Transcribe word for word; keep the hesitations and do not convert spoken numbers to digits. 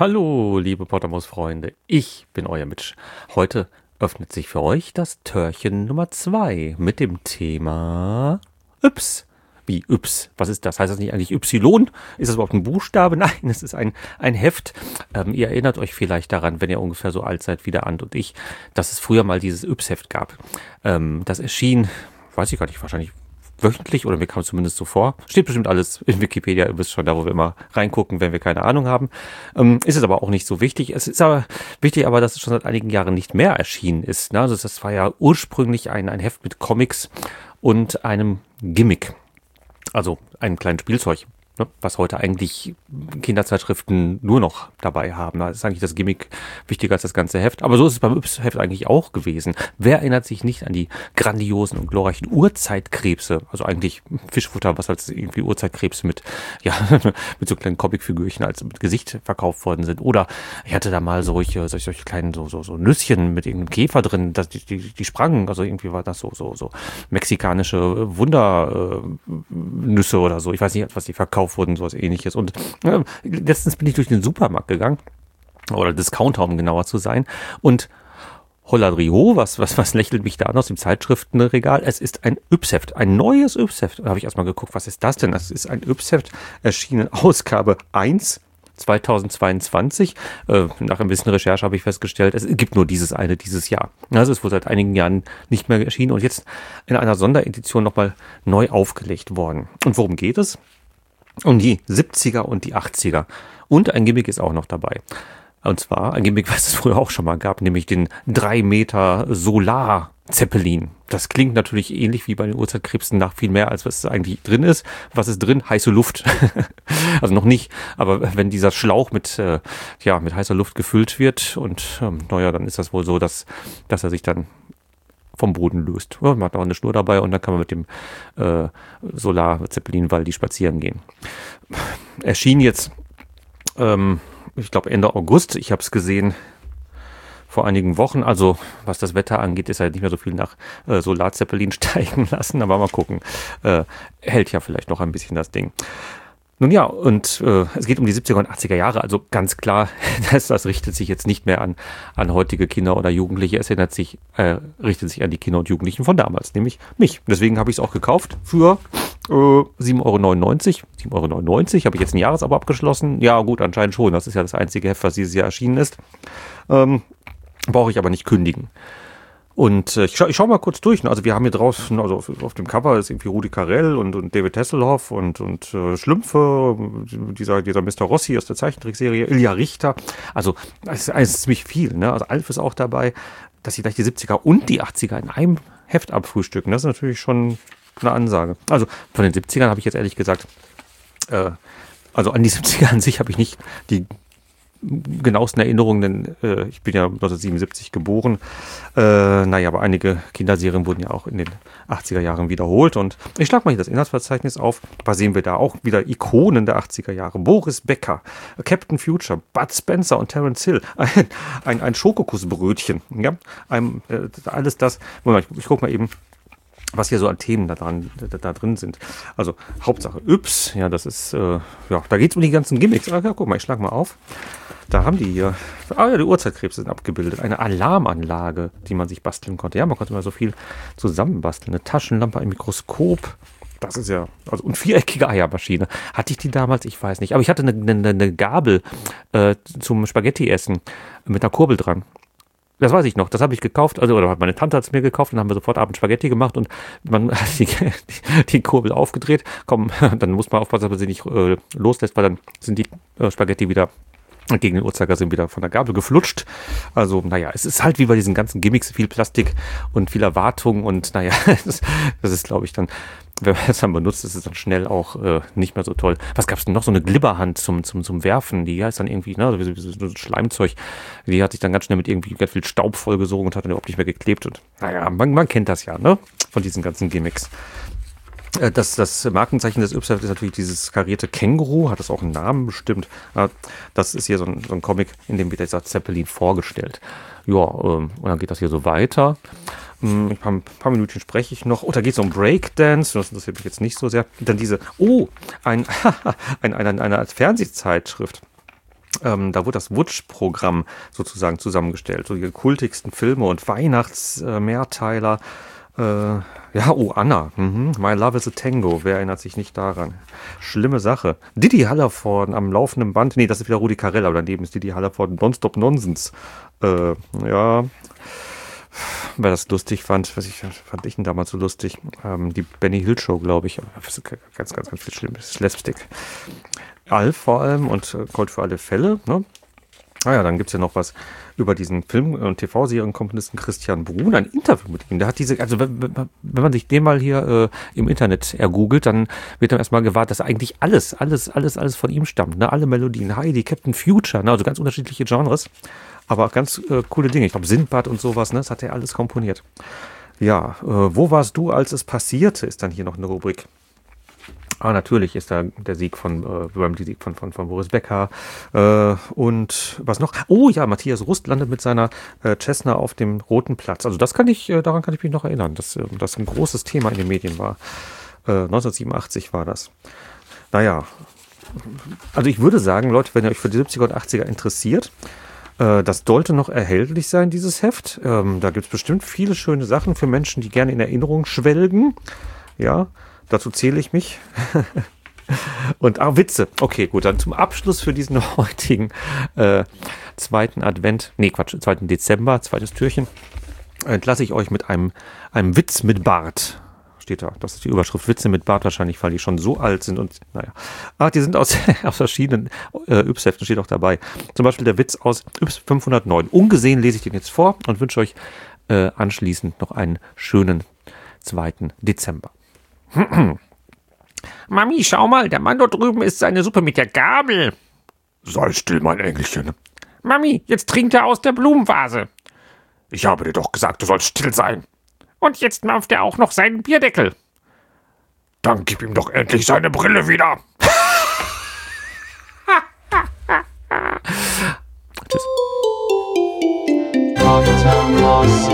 Hallo, liebe Pottermos-Freunde, ich bin euer Mitch. Heute öffnet sich für euch das Türchen Nummer zwei mit dem Thema Yps. Wie Yps? Was ist das? Heißt das nicht eigentlich Y? Ist das überhaupt ein Buchstabe? Nein, es ist ein, ein Heft. Ähm, ihr erinnert euch vielleicht daran, wenn ihr ungefähr so alt seid wie der Ant und ich, dass es früher mal dieses Yps-Heft gab. Ähm, das erschien, weiß ich gar nicht, wahrscheinlich wöchentlich, oder mir kam es zumindest so vor. Steht bestimmt alles in Wikipedia, ihr wisst schon, da wo wir immer reingucken, wenn wir keine Ahnung haben. Ähm, ist es aber auch nicht so wichtig. Es ist aber wichtig, aber dass es schon seit einigen Jahren nicht mehr erschienen ist. Ne? Also das war ja ursprünglich ein, ein Heft mit Comics und einem Gimmick. Also einem kleinen Spielzeug, ne, was heute eigentlich Kinderzeitschriften nur noch dabei haben. Da ist eigentlich das Gimmick wichtiger als das ganze Heft. Aber so ist es beim Yps-Heft eigentlich auch gewesen. Wer erinnert sich nicht an die grandiosen und glorreichen Urzeitkrebse? Also eigentlich Fischfutter, was als irgendwie Urzeitkrebse mit, ja, mit so kleinen Comicfigürchen als mit Gesicht verkauft worden sind. Oder ich hatte da mal solche, solche, solche kleinen so, so, so Nüsschen mit irgendeinem Käfer drin, dass die, die, die sprangen. Also irgendwie war das so, so, so mexikanische Wundernüsse oder so. Ich weiß nicht, was die verkauft wurden, sowas ähnliches. Und äh, letztens bin ich durch den Supermarkt gegangen, oder Discounter, um genauer zu sein, und Holladrio, was, was, was lächelt mich da an aus dem Zeitschriftenregal? Es ist ein Yps-Heft, ein neues Yps-Heft. Da habe ich erstmal geguckt, was ist das denn? Das ist ein Yps-Heft, erschienen Ausgabe eins, zweitausendzweiundzwanzig. Äh, nach ein bisschen Recherche habe ich festgestellt, es gibt nur dieses eine dieses Jahr. Also es wurde seit einigen Jahren nicht mehr erschienen und jetzt in einer Sonderedition nochmal neu aufgelegt worden. Und worum geht es? Um die siebziger und die achtziger. Und ein Gimmick ist auch noch dabei. Und zwar ein Gimmick, was es früher auch schon mal gab, nämlich den drei Meter Solar-Zeppelin. Das klingt natürlich ähnlich wie bei den Urzeitkrebsen nach viel mehr, als was eigentlich drin ist. Was ist drin? Heiße Luft. Also noch nicht, aber wenn dieser Schlauch mit, äh, ja, mit heißer Luft gefüllt wird und ähm, naja, dann ist das wohl so, dass, dass er sich dann vom Boden löst. Ja, man hat auch eine Schnur dabei und dann kann man mit dem äh, Solar-Zeppelin-Waldi spazieren gehen. Erschien jetzt, ähm, ich glaube Ende August, ich habe es gesehen vor einigen Wochen, also was das Wetter angeht, ist halt nicht mehr so viel nach äh, Solar-Zeppelin steigen lassen, aber mal gucken, äh, hält ja vielleicht noch ein bisschen das Ding. Nun ja, und äh, es geht um die siebziger und achtziger Jahre, also ganz klar, das, das richtet sich jetzt nicht mehr an, an heutige Kinder oder Jugendliche, es erinnert sich, äh, richtet sich an die Kinder und Jugendlichen von damals, nämlich mich. Deswegen habe ich es auch gekauft für äh, sieben Euro neunundneunzig. sieben Euro neunundneunzig, habe ich jetzt ein Jahresabo abgeschlossen? Ja gut, anscheinend schon, das ist ja das einzige Heft, was dieses Jahr erschienen ist. Ähm, brauche ich aber nicht kündigen. Und äh, ich, scha ich schau mal kurz durch. Ne? Also wir haben hier draußen, also auf, auf dem Cover ist irgendwie Rudi Carrell und, und David Hasselhoff und, und äh, Schlümpfe, dieser, dieser Mister Rossi aus der Zeichentrickserie, Ilja Richter. Also es ist, es ist ziemlich viel. Ne? Also Alf ist auch dabei, dass sie gleich die siebziger und die achtziger in einem Heft abfrühstücken. Das ist natürlich schon eine Ansage. Also von den siebzigern habe ich jetzt ehrlich gesagt, äh, also an die siebziger an sich habe ich nicht die genauesten Erinnerungen, denn äh, ich bin ja neunzehnhundertsiebenundsiebzig geboren. Äh, naja, aber einige Kinderserien wurden ja auch in den achtziger Jahren wiederholt. Und ich schlage mal hier das Inhaltsverzeichnis auf. Da sehen wir da auch wieder Ikonen der achtziger Jahre. Boris Becker, Captain Future, Bud Spencer und Terence Hill. Ein, ein, ein Schokokussbrötchen. Ja? Ein, äh, alles das. Moment, ich, ich gucke mal eben, was hier so an Themen da, dran, da, da drin sind. Also Hauptsache Yps, ja, das ist, äh, ja, da geht es um die ganzen Gimmicks. Ah, ja, guck mal, ich schlag mal auf. Da haben die hier, ah ja, die Urzeitkrebse sind abgebildet. Eine Alarmanlage, die man sich basteln konnte. Ja, man konnte mal so viel zusammenbasteln. Eine Taschenlampe, ein Mikroskop. Das ist ja, also und viereckige Eiermaschine. Hatte ich die damals? Ich weiß nicht. Aber ich hatte eine, eine, eine Gabel äh, zum Spaghetti-Essen mit einer Kurbel dran. Das weiß ich noch, das habe ich gekauft, also oder meine Tante hat es mir gekauft und dann haben wir sofort abends Spaghetti gemacht und man hat die, die, die Kurbel aufgedreht. Komm, dann muss man aufpassen, dass man sie nicht äh, loslässt, weil dann sind die äh, Spaghetti wieder gegen den Uhrzeigersinn wieder von der Gabel geflutscht. Also, naja, es ist halt wie bei diesen ganzen Gimmicks, viel Plastik und viel Erwartung und naja, das, das ist, glaube ich, dann, wenn man es dann benutzt, ist es dann schnell auch äh, nicht mehr so toll. Was gab es denn noch? So eine Glibberhand zum, zum, zum Werfen, die heißt dann irgendwie, ne, so, so, so ein Schleimzeug, die hat sich dann ganz schnell mit irgendwie ganz viel Staub vollgesogen und hat dann überhaupt nicht mehr geklebt und naja, man, man kennt das ja, ne, von diesen ganzen Gimmicks. Das, das Markenzeichen des Yps ist natürlich dieses karierte Känguru, hat das auch einen Namen bestimmt. Das ist hier so ein, so ein Comic, in dem wird dieser Zeppelin vorgestellt. Ja, und dann geht das hier so weiter. Ein paar, ein paar Minuten spreche ich noch. Oh, da geht es um Breakdance. Das interessiert mich jetzt nicht so sehr. Und dann diese, oh, ein, ein, eine, eine Fernsehzeitschrift. Ähm, da wurde das Wutsch-Programm sozusagen zusammengestellt. So die kultigsten Filme und Weihnachts-Mehrteiler. Äh, ja, oh, Anna. Mhm. My Love is a Tango. Wer erinnert sich nicht daran? Schlimme Sache. Didi Hallervorden am laufenden Band. Nee, das ist wieder Rudi Carell, aber daneben ist Didi Hallervorden Nonstop Nonsens. Äh, ja... Wer das lustig fand, was ich fand ich denn damals so lustig? Ähm, die Benny Hill Show, glaube ich. Ganz, ganz, ganz viel Schlimmes. Slapstick. Alf vor allem und äh, Gold für alle Fälle. Ne? Ah ja, dann gibt es ja noch was über diesen Film- und T V-Serienkomponisten Christian Brun, ein Interview mit ihm. Der hat diese, also wenn, wenn man sich den mal hier äh, im Internet ergoogelt, dann wird dann erstmal gewahrt, dass eigentlich alles, alles, alles, alles von ihm stammt. Ne? Alle Melodien, Heidi, Captain Future, ne? Also ganz unterschiedliche Genres. Aber ganz äh, coole Dinge. Ich glaube, Sindbad und sowas, ne? Das hat er alles komponiert. Ja, äh, wo warst du, als es passierte, ist dann hier noch eine Rubrik. Ah, natürlich ist da der Sieg von, äh, die Sieg von, von, von Boris Becker. Äh, und was noch? Oh ja, Matthias Rust landet mit seiner äh, Cessna auf dem Roten Platz. Also das kann ich, äh, daran kann ich mich noch erinnern, dass äh, das ein großes Thema in den Medien war. Äh, neunzehnhundertsiebenundachtzig war das. Naja, also ich würde sagen, Leute, wenn ihr euch für die siebziger und achtziger interessiert, das sollte noch erhältlich sein, dieses Heft. Ähm, da gibt es bestimmt viele schöne Sachen für Menschen, die gerne in Erinnerung schwelgen. Ja, dazu zähle ich mich. Und ah, Witze. Okay, gut, dann zum Abschluss für diesen heutigen äh, zweiten Advent, nee, Quatsch, zweiten Dezember, zweites Türchen, entlasse ich euch mit einem, einem Witz mit Bart. Steht da. Das ist die Überschrift. Witze mit Bart wahrscheinlich, weil die schon so alt sind und naja. Ach, die sind aus, aus verschiedenen äh, Yps-Heften, steht auch dabei. Zum Beispiel der Witz aus Yps fünfhundertneun. Ungesehen lese ich den jetzt vor und wünsche euch äh, anschließend noch einen schönen zweiten Dezember. Mami, schau mal, der Mann dort drüben isst seine Suppe mit der Gabel. Sei still, mein Engelchen. Mami, jetzt trinkt er aus der Blumenvase. Ich habe dir doch gesagt, du sollst still sein. Und jetzt mampft er auch noch seinen Bierdeckel. Dann gib ihm doch endlich seine Brille wieder. Tschüss.